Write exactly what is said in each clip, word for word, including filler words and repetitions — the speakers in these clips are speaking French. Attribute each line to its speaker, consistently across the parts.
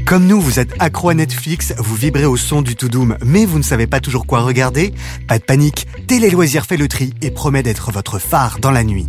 Speaker 1: Comme nous, vous êtes accro à Netflix, vous vibrez au son du Toudoum, mais vous ne savez pas toujours quoi regarder? Pas de panique, Télé Loisirs fait le tri et promet d'être votre phare dans la nuit.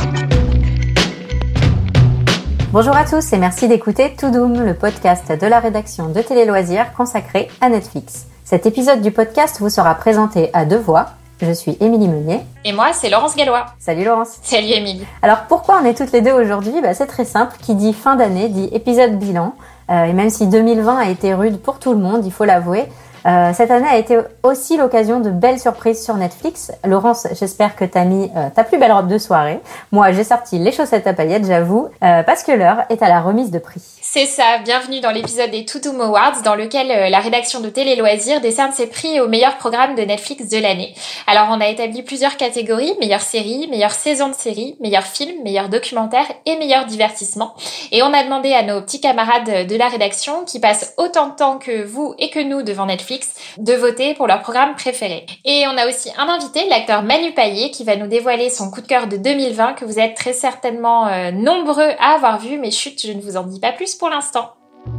Speaker 2: Bonjour à tous et merci d'écouter Toudoum, le podcast de la rédaction de Télé Loisirs consacré à Netflix. Cet épisode du podcast vous sera présenté à deux voix. Je suis Émilie Meunier.
Speaker 3: Et moi, c'est Laurence Gallois.
Speaker 2: Salut Laurence.
Speaker 3: Salut Émilie.
Speaker 2: Alors pourquoi on est toutes les deux aujourd'hui? Bah, c'est très simple, qui dit fin d'année dit épisode bilan. Euh, et même si deux mille vingt a été rude pour tout le monde, il faut l'avouer, euh, cette année a été aussi l'occasion de belles surprises sur Netflix. Laurence, j'espère que t'as mis euh, ta plus belle robe de soirée. Moi, j'ai sorti les chaussettes à paillettes, j'avoue, euh, parce que l'heure est à la remise de prix.
Speaker 3: C'est ça, bienvenue dans l'épisode des Toudoum Awards, dans lequel euh, la rédaction de Télé Loisirs décerne ses prix au meilleur programme de Netflix de l'année. Alors, on a établi plusieurs catégories, meilleure série, meilleure saison de série, meilleur film, meilleur documentaire et meilleur divertissement. Et on a demandé à nos petits camarades de la rédaction, qui passent autant de temps que vous et que nous devant Netflix, de voter pour leur programme préféré. Et on a aussi un invité, l'acteur Manu Payet, qui va nous dévoiler son coup de cœur de deux mille vingt, que vous êtes très certainement euh, nombreux à avoir vu, mais chut, je ne vous en dis pas plus pour l'instant.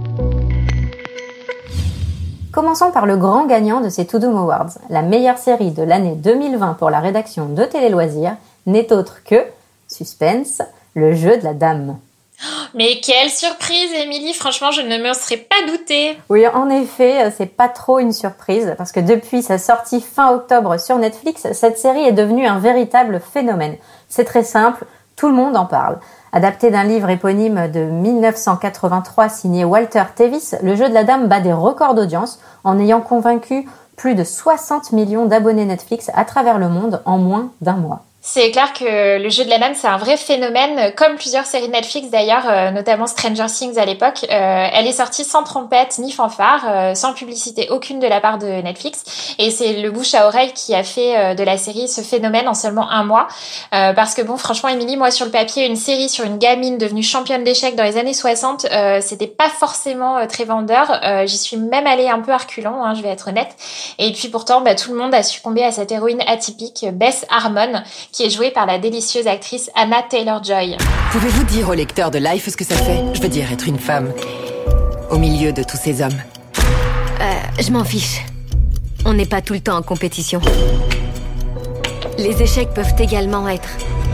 Speaker 2: Commençons par le grand gagnant de ces Toudoum Awards. La meilleure série de l'année deux mille vingt pour la rédaction de Télé Loisirs n'est autre que, suspense, Le Jeu de la Dame.
Speaker 3: Mais quelle surprise, Émilie! Franchement, je ne me serais pas doutée.
Speaker 2: Oui, en effet, c'est pas trop une surprise, parce que depuis sa sortie fin octobre sur Netflix, cette série est devenue un véritable phénomène. C'est très simple, tout le monde en parle. Adapté d'un livre éponyme de dix-neuf cent quatre-vingt-trois signé Walter Tevis, Le Jeu de la Dame bat des records d'audience en ayant convaincu plus de soixante millions d'abonnés Netflix à travers le monde en moins d'un mois.
Speaker 3: C'est clair que Le Jeu de la Dame, c'est un vrai phénomène, comme plusieurs séries de Netflix d'ailleurs, euh, notamment Stranger Things à l'époque. Euh, elle est sortie sans trompette ni fanfare, euh, sans publicité aucune de la part de Netflix. Et c'est le bouche à oreille qui a fait euh, de la série ce phénomène en seulement un mois. Euh, parce que bon, franchement, Émilie, moi sur le papier, une série sur une gamine devenue championne d'échecs dans les années soixante, euh, c'était pas forcément euh, très vendeur. Euh, j'y suis même allée un peu à reculons, hein, je vais être honnête. Et puis pourtant, bah, tout le monde a succombé à cette héroïne atypique, Beth Harmon, qui est jouée par la délicieuse actrice Anya Taylor-Joy.
Speaker 4: Pouvez-vous dire au lecteur de Life ce que ça fait? Je veux dire, être une femme au milieu de tous ces hommes.
Speaker 5: Euh, je m'en fiche. On n'est pas tout le temps en compétition. Les échecs peuvent également être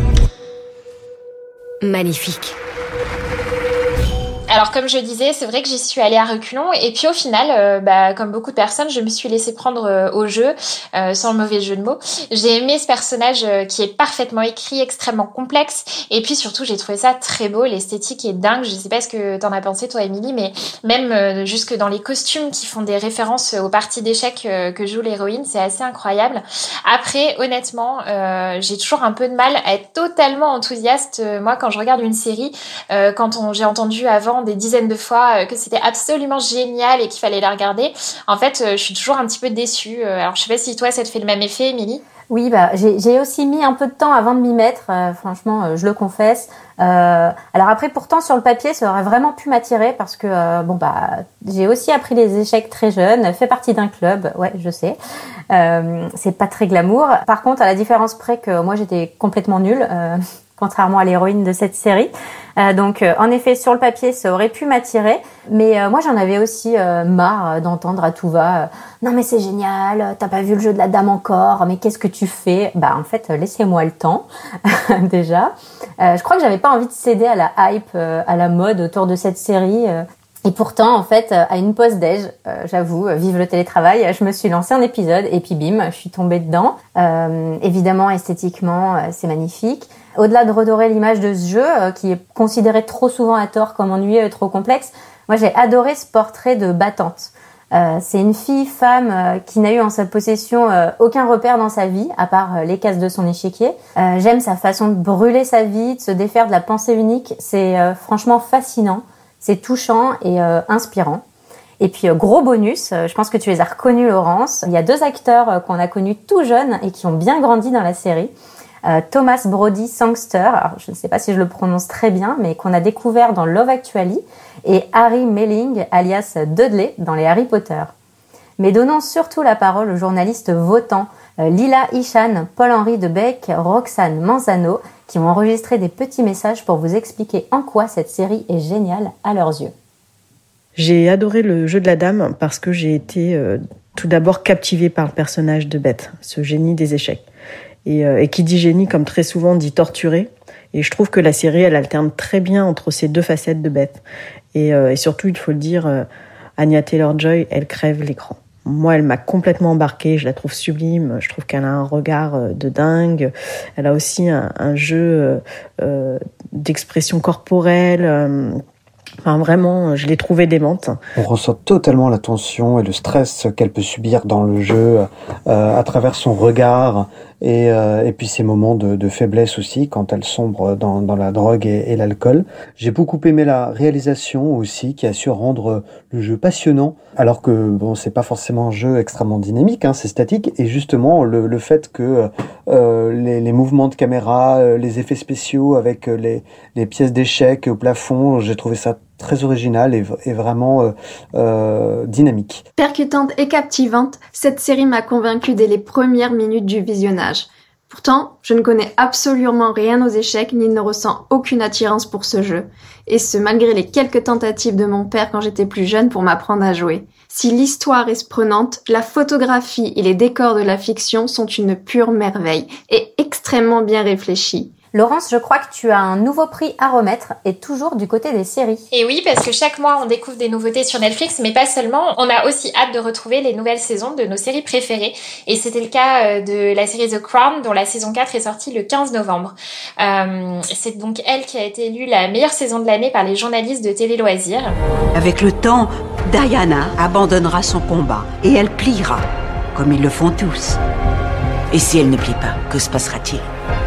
Speaker 5: magnifiques.
Speaker 3: Alors comme je disais, c'est vrai que j'y suis allée à reculons et puis au final, euh, bah, comme beaucoup de personnes, je me suis laissée prendre euh, au jeu, euh, sans le mauvais jeu de mots. J'ai aimé ce personnage euh, qui est parfaitement écrit, extrêmement complexe et puis surtout j'ai trouvé ça très beau, l'esthétique est dingue. Je sais pas ce que t'en as pensé toi Émilie, mais même euh, jusque dans les costumes qui font des références aux parties d'échecs euh, que joue l'héroïne, c'est assez incroyable. Après, honnêtement, euh, j'ai toujours un peu de mal à être totalement enthousiaste. Euh, moi, quand je regarde une série, euh, quand on, j'ai entendu avant des dizaines de fois que c'était absolument génial et qu'il fallait la regarder. En fait, je suis toujours un petit peu déçue. Alors, je sais pas si toi, ça te fait le même effet, Émilie?
Speaker 2: Oui, bah, j'ai, j'ai aussi mis un peu de temps avant de m'y mettre. Euh, franchement, euh, je le confesse. Euh, alors après, pourtant, sur le papier, ça aurait vraiment pu m'attirer parce que, euh, bon, bah, j'ai aussi appris les échecs très jeune, fait partie d'un club. Ouais, je sais. Euh, c'est pas très glamour. Par contre, à la différence près que moi, j'étais complètement nulle. Euh, contrairement à l'héroïne de cette série. Euh, donc, euh, en effet, sur le papier, ça aurait pu m'attirer. Mais euh, moi, j'en avais aussi euh, marre d'entendre à tout va euh, « Non, mais c'est génial, t'as pas vu le jeu de la dame encore, mais qu'est-ce que tu fais ?» Bah, en fait, laissez-moi le temps, déjà. Euh, je crois que j'avais pas envie de céder à la hype, euh, à la mode autour de cette série. Euh, Et pourtant, en fait, à une pause déj, euh, j'avoue, vive le télétravail, je me suis lancée un épisode et puis bim, je suis tombée dedans. Euh, évidemment, esthétiquement, euh, c'est magnifique. Au-delà de redorer l'image de ce jeu, euh, qui est considéré trop souvent à tort comme ennuyeux et trop complexe, moi j'ai adoré ce portrait de battante. Euh, c'est une fille, femme, euh, qui n'a eu en sa possession euh, aucun repère dans sa vie, à part euh, les cases de son échiquier. Euh, j'aime sa façon de brûler sa vie, de se défaire de la pensée unique. C'est euh, franchement fascinant. C'est touchant et euh, inspirant. Et puis, euh, gros bonus, euh, je pense que tu les as reconnus, Laurence. Il y a deux acteurs euh, qu'on a connus tout jeunes et qui ont bien grandi dans la série. Euh, Thomas Brody Sangster, alors je ne sais pas si je le prononce très bien, mais qu'on a découvert dans Love Actually, et Harry Melling, alias Dudley, dans les Harry Potter. Mais donnons surtout la parole aux journalistes votants, euh, Lila Ishan, Paul-Henri Debec, Roxane Manzano, qui ont enregistré des petits messages pour vous expliquer en quoi cette série est géniale à leurs yeux.
Speaker 6: J'ai adoré le jeu de la dame parce que j'ai été euh, tout d'abord captivée par le personnage de Beth, ce génie des échecs. Et, euh, et qui dit génie, comme très souvent, dit torturé. Et je trouve que la série, elle alterne très bien entre ces deux facettes de Beth. Et, euh, et surtout, il faut le dire, euh, Anya Taylor-Joy, elle crève l'écran. Moi, elle m'a complètement embarquée, je la trouve sublime, je trouve qu'elle a un regard de dingue, elle a aussi un, un jeu euh, d'expression corporelle, euh, enfin vraiment, je l'ai trouvée démente.
Speaker 7: On ressent totalement la tension et le stress qu'elle peut subir dans le jeu euh, à travers son regard et, euh, et puis ces moments de, de faiblesse aussi quand elle sombre dans, dans la drogue et, et l'alcool. J'ai beaucoup aimé la réalisation aussi qui a su rendre le jeu passionnant alors que bon c'est pas forcément un jeu extrêmement dynamique, hein, c'est statique et justement le, le fait que euh, les, les mouvements de caméra, les effets spéciaux avec les, les pièces d'échecs au plafond, j'ai trouvé ça très original et, et vraiment euh, euh, dynamique.
Speaker 8: Percutante et captivante, cette série m'a convaincue dès les premières minutes du visionnage. Pourtant, je ne connais absolument rien aux échecs ni ne ressens aucune attirance pour ce jeu. Et ce, malgré les quelques tentatives de mon père quand j'étais plus jeune pour m'apprendre à jouer. Si l'histoire est prenante, la photographie et les décors de la fiction sont une pure merveille et extrêmement bien réfléchis.
Speaker 2: Laurence, je crois que tu as un nouveau prix à remettre et toujours du côté des séries.
Speaker 3: Et oui, parce que chaque mois, on découvre des nouveautés sur Netflix, mais pas seulement. On a aussi hâte de retrouver les nouvelles saisons de nos séries préférées. Et c'était le cas de la série The Crown, dont la saison quatre est sortie le quinze novembre. Euh, c'est donc elle qui a été élue la meilleure saison de l'année par les journalistes de Télé Loisirs.
Speaker 9: Avec le temps, Diana abandonnera son combat et elle pliera, comme ils le font tous. Et si elle ne plie pas, que se passera-t-il ?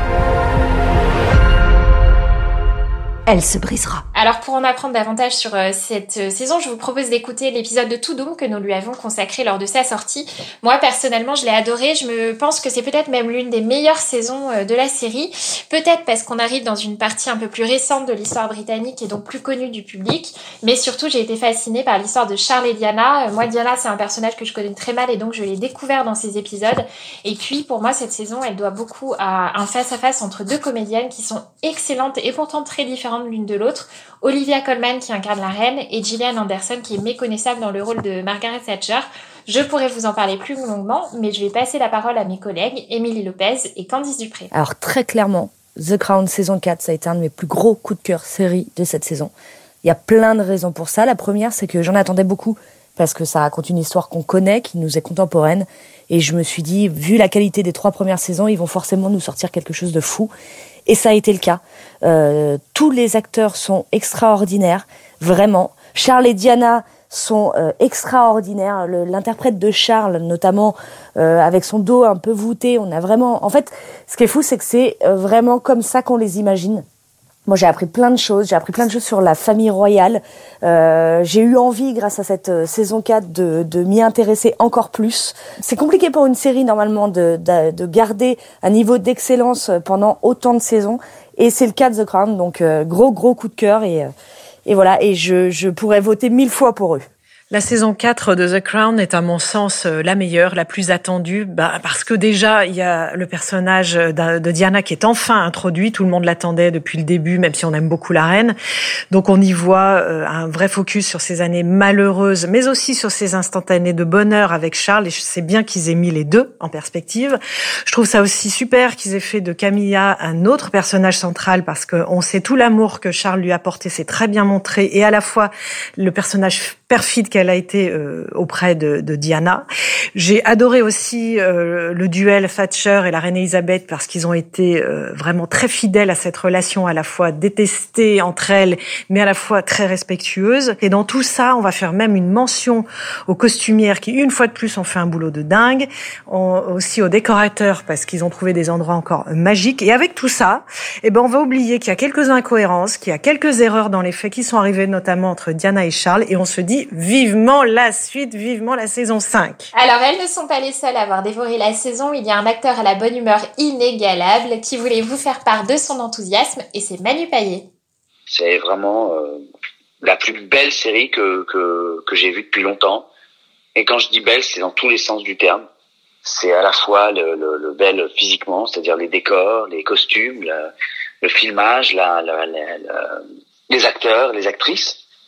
Speaker 9: Elle se brisera.
Speaker 3: Alors pour en apprendre davantage sur euh, cette euh, saison, je vous propose d'écouter l'épisode de To Doom que nous lui avons consacré lors de sa sortie. Moi personnellement, je l'ai adoré. Je me pense que c'est peut-être même l'une des meilleures saisons euh, de la série. Peut-être parce qu'on arrive dans une partie un peu plus récente de l'histoire britannique et donc plus connue du public. Mais surtout, j'ai été fascinée par l'histoire de Charles et Diana. Euh, moi, Diana, c'est un personnage que je connais très mal et donc je l'ai découvert dans ces épisodes. Et puis pour moi, cette saison, elle doit beaucoup à un face-à-face entre deux comédiennes qui sont excellentes et pourtant très différentes l'une de l'autre. Olivia Colman qui incarne la reine et Gillian Anderson qui est méconnaissable dans le rôle de Margaret Thatcher. Je pourrais vous en parler plus longuement, mais je vais passer la parole à mes collègues Émilie Lopez et Candice Dupré.
Speaker 10: Alors très clairement, The Crown saison quatre, ça a été un de mes plus gros coups de cœur série de cette saison. Il y a plein de raisons pour ça. La première, c'est que j'en attendais beaucoup parce que ça raconte une histoire qu'on connaît, qui nous est contemporaine. Et je me suis dit, vu la qualité des trois premières saisons, ils vont forcément nous sortir quelque chose de fou. Et ça a été le cas. Euh, tous les acteurs sont extraordinaires, vraiment. Charles et Diana sont euh, extraordinaires. Le, l'interprète de Charles, notamment, euh, avec son dos un peu voûté, on a vraiment... En fait, ce qui est fou, c'est que c'est euh, vraiment comme ça qu'on les imagine. Moi, j'ai appris plein de choses. J'ai appris plein de choses sur la famille royale. Euh, j'ai eu envie, grâce à cette euh, saison quatre, de, de m'y intéresser encore plus. C'est compliqué pour une série, normalement, de, de, de garder un niveau d'excellence pendant autant de saisons. Et c'est le cas de The Crown. Donc, euh, gros, gros coup de cœur. Et, euh, et voilà. Et je, je pourrais voter mille fois pour eux.
Speaker 11: La saison quatre de The Crown est à mon sens la meilleure, la plus attendue, bah, parce que déjà il y a le personnage de Diana qui est enfin introduit, tout le monde l'attendait depuis le début, même si on aime beaucoup la reine. Donc on y voit euh, un vrai focus sur ces années malheureuses, mais aussi sur ces instantanés de bonheur avec Charles, et c'est bien qu'ils aient mis les deux en perspective. Je trouve ça aussi super qu'ils aient fait de Camilla un autre personnage central, parce qu'on sait tout l'amour que Charles lui a apporté, c'est très bien montré, et à la fois le personnage perfide qu'elle a été euh, auprès de, de Diana. J'ai adoré aussi euh, le duel Thatcher et la reine Elisabeth parce qu'ils ont été euh, vraiment très fidèles à cette relation, à la fois détestée entre elles, mais à la fois très respectueuse. Et dans tout ça, on va faire même une mention aux costumières qui, une fois de plus, ont fait un boulot de dingue. On, aussi aux décorateurs parce qu'ils ont trouvé des endroits encore magiques. Et avec tout ça, eh ben, on va oublier qu'il y a quelques incohérences, qu'il y a quelques erreurs dans les faits qui sont arrivées notamment entre Diana et Charles. Et on se dit vivement la suite, vivement la saison cinq.
Speaker 3: Alors, elles ne sont pas les seules à avoir dévoré la saison. Il y a un acteur à la bonne humeur inégalable qui voulait vous faire part de son enthousiasme, et c'est Manu Payet.
Speaker 12: C'est vraiment euh, la plus belle série que, que, que j'ai vue depuis longtemps. Et quand je dis belle, c'est dans tous les sens du terme. C'est à la fois le, le, le belle physiquement, c'est-à-dire les décors, les costumes, le, le filmage, la, la, la, la, les acteurs, les actrices.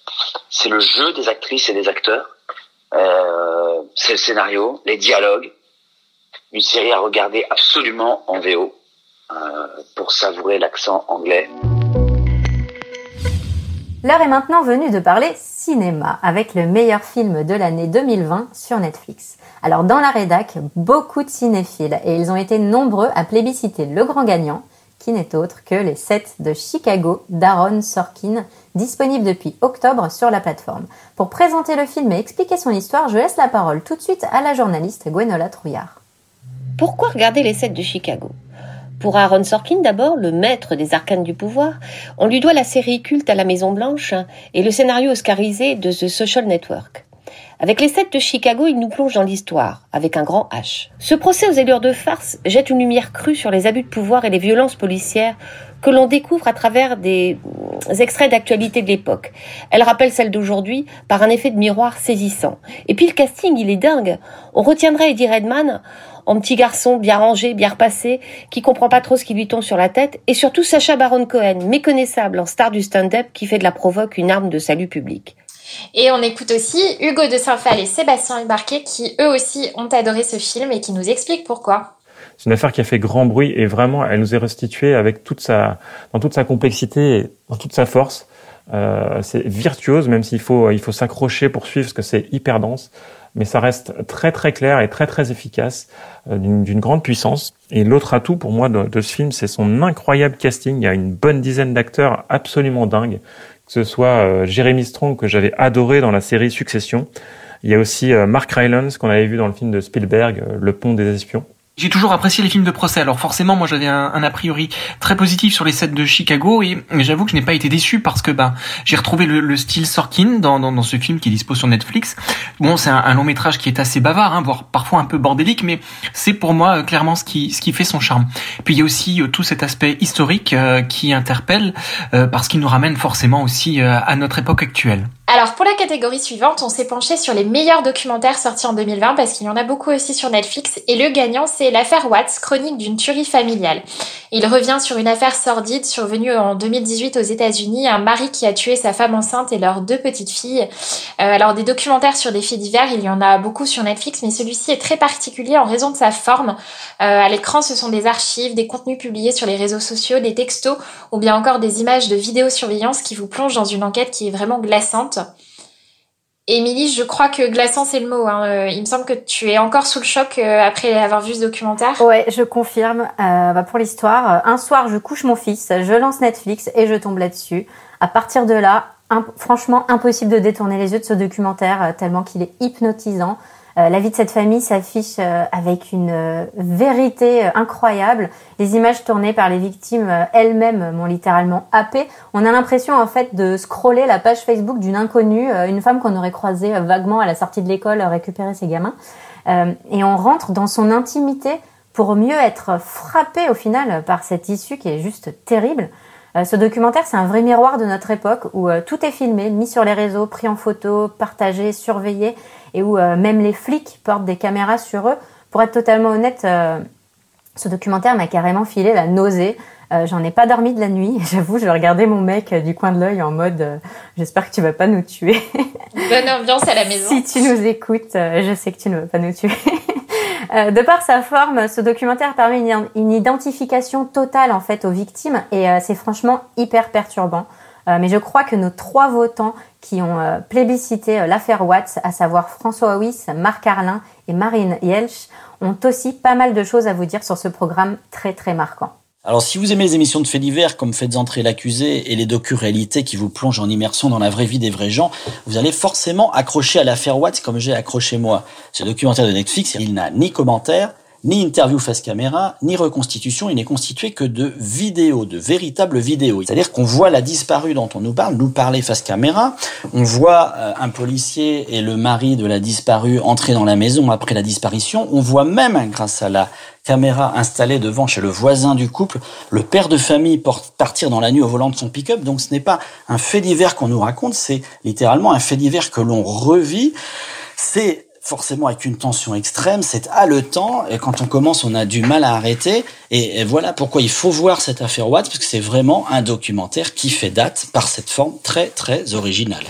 Speaker 12: c'est le jeu des actrices et des acteurs, euh, c'est le scénario, les dialogues. Une série à regarder absolument en V O euh, pour savourer l'accent anglais.
Speaker 2: L'heure est maintenant venue de parler cinéma avec le meilleur film de l'année deux mille vingt sur Netflix. Alors dans la rédac, beaucoup de cinéphiles et ils ont été nombreux à plébisciter le grand gagnant, qui n'est autre que Les sept de Chicago d'Aaron Sorkin, disponible depuis octobre sur la plateforme. Pour présenter le film et expliquer son histoire, je laisse la parole tout de suite à la journaliste Gwenola Trouillard.
Speaker 13: Pourquoi regarder Les sept de Chicago ? Pour Aaron Sorkin, d'abord, le maître des arcanes du pouvoir, on lui doit la série culte à la Maison-Blanche et le scénario oscarisé de The Social Network. Avec Les sept de Chicago, il nous plonge dans l'histoire, avec un grand H. Ce procès aux allures de farce jette une lumière crue sur les abus de pouvoir et les violences policières que l'on découvre à travers des extraits d'actualité de l'époque. Elle rappelle celle d'aujourd'hui par un effet de miroir saisissant. Et puis le casting, il est dingue. On retiendrait Eddie Redmayne en petit garçon bien rangé, bien repassé, qui comprend pas trop ce qui lui tombe sur la tête, et surtout Sacha Baron Cohen, méconnaissable en star du stand-up qui fait de la provoque une arme de salut public.
Speaker 3: Et on écoute aussi Hugo de Saint-Phal et Sébastien Embarqué qui eux aussi ont adoré ce film et qui nous expliquent pourquoi.
Speaker 14: C'est une affaire qui a fait grand bruit et vraiment elle nous est restituée avec toute sa, dans toute sa complexité et dans toute sa force. Euh, c'est virtuose, même s'il faut, il faut s'accrocher pour suivre parce que c'est hyper dense. Mais ça reste très très clair et très très efficace, euh, d'une, d'une grande puissance. Et l'autre atout pour moi de, de ce film, c'est son incroyable casting. Il y a une bonne dizaine d'acteurs absolument dingues, que ce soit euh, Jeremy Strong que j'avais adoré dans la série Succession. Il y a aussi euh, Mark Rylance qu'on avait vu dans le film de Spielberg, euh, Le Pont des Espions.
Speaker 15: J'ai toujours apprécié les films de procès, alors forcément moi j'avais un, un a priori très positif sur les sept de Chicago et j'avoue que je n'ai pas été déçu parce que bah j'ai retrouvé le, le style Sorkin dans, dans, dans ce film qui est dispo sur Netflix. Bon, c'est un, un long métrage qui est assez bavard, hein, voire parfois un peu bordélique, mais c'est pour moi euh, clairement ce qui, ce qui fait son charme. Puis il y a aussi euh, tout cet aspect historique euh, qui interpelle euh, parce qu'il nous ramène forcément aussi euh, à notre époque actuelle.
Speaker 3: Alors pour la catégorie suivante, on s'est penché sur les meilleurs documentaires sortis en deux mille vingt parce qu'il y en a beaucoup aussi sur Netflix et le gagnant c'est l'affaire Watts, chronique d'une tuerie familiale. Il revient sur une affaire sordide survenue en deux mille dix-huit aux États-Unis, un mari qui a tué sa femme enceinte et leurs deux petites filles. Euh, alors des documentaires sur des faits divers, il y en a beaucoup sur Netflix, mais celui-ci est très particulier en raison de sa forme. Euh, à l'écran, ce sont des archives, des contenus publiés sur les réseaux sociaux, des textos ou bien encore des images de vidéosurveillance qui vous plongent dans une enquête qui est vraiment glaçante. Émilie, je crois que glaçant c'est le mot. Hein. Il me semble que tu es encore sous le choc après avoir vu ce documentaire.
Speaker 2: Ouais, je confirme. Euh, bah pour l'histoire, un soir, je couche mon fils, je lance Netflix et je tombe là-dessus. À partir de là, imp- franchement, impossible de détourner les yeux de ce documentaire euh, tellement qu'il est hypnotisant. Euh, la vie de cette famille s'affiche euh, avec une euh, vérité euh, incroyable. Les images tournées par les victimes euh, elles-mêmes m'ont littéralement happée. On a l'impression en fait de scroller la page Facebook d'une inconnue, euh, une femme qu'on aurait croisée euh, vaguement à la sortie de l'école euh, récupérer ses gamins. Euh, et on rentre dans son intimité pour mieux être frappé au final par cette issue qui est juste terrible. Euh, ce documentaire, c'est un vrai miroir de notre époque où euh, tout est filmé, mis sur les réseaux, pris en photo, partagé, surveillé, et où euh, même les flics portent des caméras sur eux. Pour être totalement honnête, euh, ce documentaire m'a carrément filé la nausée. Euh, j'en ai pas dormi de la nuit. J'avoue, je regardais mon mec euh, du coin de l'œil en mode euh, « J'espère que tu vas pas nous tuer. »
Speaker 3: Bonne ambiance à la maison.
Speaker 2: Si tu nous écoutes, euh, je sais que tu ne vas pas nous tuer. Euh, de par sa forme, ce documentaire permet une, une identification totale en fait aux victimes et euh, c'est franchement hyper perturbant. Euh, mais je crois que nos trois votants qui ont euh, plébiscité euh, l'affaire Watts, à savoir François Wyss, Marc Arlin et Marine Yelch, ont aussi pas mal de choses à vous dire sur ce programme très très marquant.
Speaker 16: Alors, si vous aimez les émissions de faits divers comme Faites entrer l'accusé et les docu-réalités qui vous plongent en immersion dans la vraie vie des vrais gens, vous allez forcément accrocher à l'affaire Watts comme j'ai accroché moi. Ce documentaire de Netflix, il n'a ni commentaire, ni interview face caméra, ni reconstitution, il n'est constitué que de vidéos, de véritables vidéos. C'est-à-dire qu'on voit la disparue dont on nous parle, nous parler face caméra, on voit euh, un policier et le mari de la disparue entrer dans la maison après la disparition, on voit même, grâce à la caméra installée devant chez le voisin du couple, le père de famille porte partir dans la nuit au volant de son pick-up, donc ce n'est pas un fait divers qu'on nous raconte, c'est littéralement un fait divers que l'on revit, c'est forcément avec une tension extrême, c'est haletant, et quand on commence, on a du mal à arrêter, et, et voilà pourquoi il faut voir cette affaire Watts, parce que c'est vraiment un documentaire qui fait date par cette forme très très originale.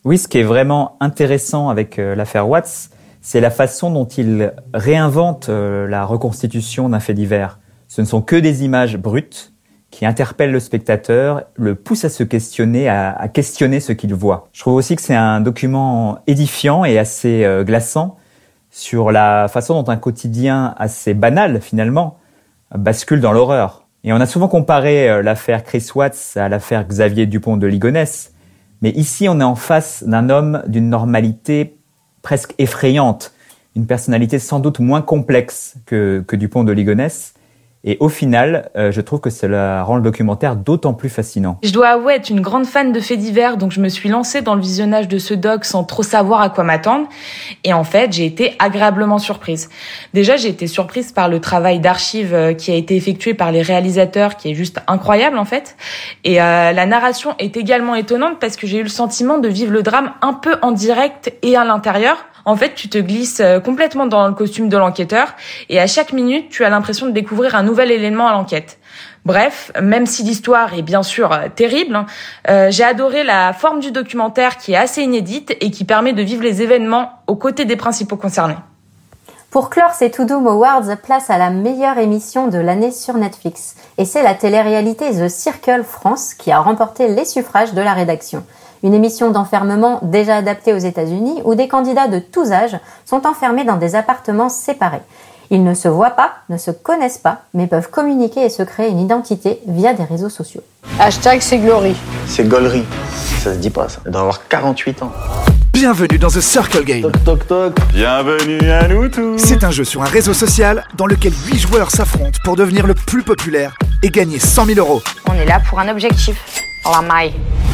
Speaker 17: Oui, ce qui est vraiment intéressant avec euh, l'affaire Watts, c'est la façon dont il réinvente euh, la reconstitution d'un fait divers. Ce ne sont que des images brutes qui interpellent le spectateur, le poussent à se questionner, à, à questionner ce qu'il voit. Je trouve aussi que c'est un document édifiant et assez euh, glaçant sur la façon dont un quotidien assez banal, finalement, bascule dans l'horreur. Et on a souvent comparé euh, l'affaire Chris Watts à l'affaire Xavier Dupont de Ligonnès, mais ici on est en face d'un homme d'une normalité presque effrayante, une personnalité sans doute moins complexe que, que Dupont de Ligonnès. Et au final, euh, je trouve que cela rend le documentaire d'autant plus fascinant.
Speaker 18: Je dois avouer être une grande fan de faits divers, donc je me suis lancée dans le visionnage de ce doc sans trop savoir à quoi m'attendre. Et en fait, j'ai été agréablement surprise. Déjà, j'ai été surprise par le travail d'archives qui a été effectué par les réalisateurs, qui est juste incroyable en fait. Et euh, la narration est également étonnante parce que j'ai eu le sentiment de vivre le drame un peu en direct et à l'intérieur. En fait, tu te glisses complètement dans le costume de l'enquêteur et à chaque minute, tu as l'impression de découvrir un nouvel élément à l'enquête. Bref, même si l'histoire est bien sûr terrible, euh, j'ai adoré la forme du documentaire qui est assez inédite et qui permet de vivre les événements aux côtés des principaux concernés.
Speaker 2: Pour clore ces To Doom Awards, place à la meilleure émission de l'année sur Netflix. Et c'est la télé-réalité The Circle France qui a remporté les suffrages de la rédaction. Une émission d'enfermement déjà adaptée aux États-Unis où des candidats de tous âges sont enfermés dans des appartements séparés. Ils ne se voient pas, ne se connaissent pas, mais peuvent communiquer et se créer une identité via des réseaux sociaux.
Speaker 19: Hashtag c'est Glory.
Speaker 20: C'est Gollery. Ça se dit pas ça. Elle doit avoir quarante-huit ans.
Speaker 21: Bienvenue dans The Circle Game.
Speaker 20: Toc toc toc.
Speaker 21: Bienvenue à nous tous. C'est un jeu sur un réseau social dans lequel huit joueurs s'affrontent pour devenir le plus populaire et gagner cent mille euros.
Speaker 19: On est là pour un objectif. La maille.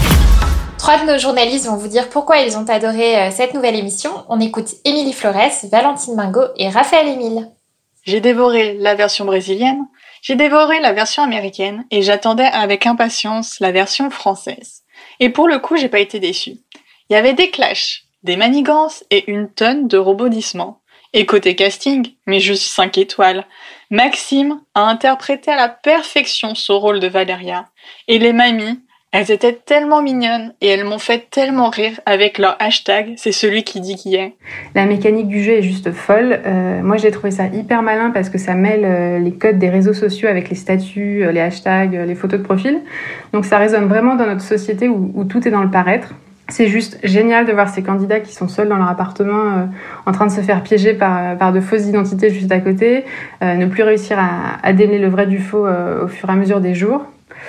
Speaker 3: Trois de nos journalistes vont vous dire pourquoi ils ont adoré euh, cette nouvelle émission. On écoute Émilie Flores, Valentine Mingo et Raphaël Émile.
Speaker 22: J'ai dévoré la version brésilienne, j'ai dévoré la version américaine et j'attendais avec impatience la version française. Et pour le coup, j'ai pas été déçue. Il y avait des clashs, des manigances et une tonne de rebondissements. Et côté casting, mais juste cinq étoiles. Maxime a interprété à la perfection son rôle de Valéria. Et les mamies, elles étaient tellement mignonnes et elles m'ont fait tellement rire avec leur hashtag, c'est celui qui dit qui est.
Speaker 23: La mécanique du jeu est juste folle. Euh, moi, j'ai trouvé ça hyper malin parce que ça mêle euh, les codes des réseaux sociaux avec les statuts, euh, les hashtags, euh, les photos de profil. Donc ça résonne vraiment dans notre société où, où tout est dans le paraître. C'est juste génial de voir ces candidats qui sont seuls dans leur appartement euh, en train de se faire piéger par, par de fausses identités juste à côté, euh, ne plus réussir à, à démêler le vrai du faux euh, au fur et à mesure des jours.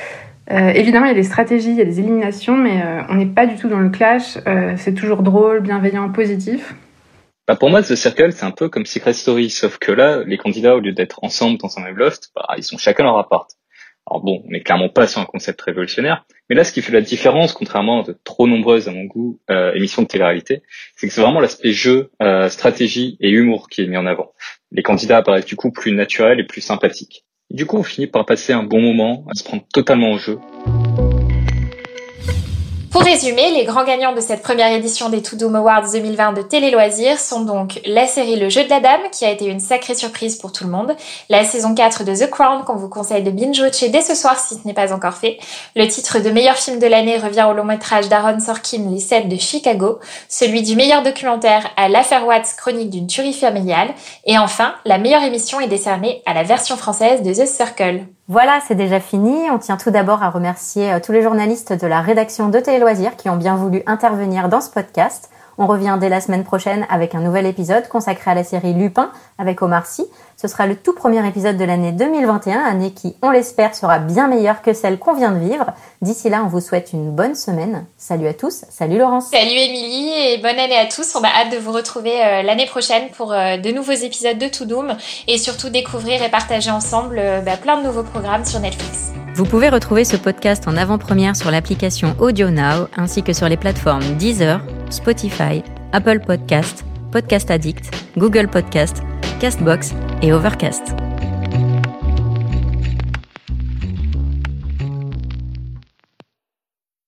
Speaker 23: Euh, évidemment, il y a des stratégies, il y a des éliminations, mais euh, on n'est pas du tout dans le clash. Euh, c'est toujours drôle, bienveillant, positif.
Speaker 24: Bah pour moi, The Circle, c'est un peu comme Secret Story, sauf que là, les candidats, au lieu d'être ensemble dans un même loft, bah, ils sont chacun leur appart. Alors bon, on n'est clairement pas sur un concept révolutionnaire, mais là, ce qui fait la différence, contrairement à de trop nombreuses, à mon goût, euh, émissions de télé-réalité, c'est que c'est vraiment l'aspect jeu, euh, stratégie et humour qui est mis en avant. Les candidats apparaissent du coup plus naturels et plus sympathiques. Du coup, on finit par passer un bon moment, à se prendre totalement au jeu.
Speaker 3: Pour résumer, les grands gagnants de cette première édition des To Doom Awards deux mille vingt de Télé Loisirs sont donc la série Le Jeu de la Dame, qui a été une sacrée surprise pour tout le monde, la saison quatre de The Crown, qu'on vous conseille de binge-watcher dès ce soir si ce n'est pas encore fait, le titre de meilleur film de l'année revient au long métrage d'Aaron Sorkin, Les sept de Chicago, celui du meilleur documentaire à l'affaire Watts, chronique d'une tuerie familiale, et enfin, la meilleure émission est décernée à la version française de The Circle.
Speaker 2: Voilà, c'est déjà fini. On tient tout d'abord à remercier tous les journalistes de la rédaction de Télé Loisirs qui ont bien voulu intervenir dans ce podcast. On revient dès la semaine prochaine avec un nouvel épisode consacré à la série Lupin avec Omar Sy. Ce sera le tout premier épisode de l'année deux mille vingt et un, année qui, on l'espère, sera bien meilleure que celle qu'on vient de vivre. D'ici là, on vous souhaite une bonne semaine. Salut à tous, salut Laurence.
Speaker 3: Salut Émilie et bonne année à tous. On a hâte de vous retrouver euh, l'année prochaine pour euh, de nouveaux épisodes de To Doom et surtout découvrir et partager ensemble euh, bah, plein de nouveaux programmes sur Netflix.
Speaker 2: Vous pouvez retrouver ce podcast en avant-première sur l'application Audio Now ainsi que sur les plateformes Deezer, Spotify, Apple Podcast, Podcast Addict, Google Podcast, Castbox et Overcast.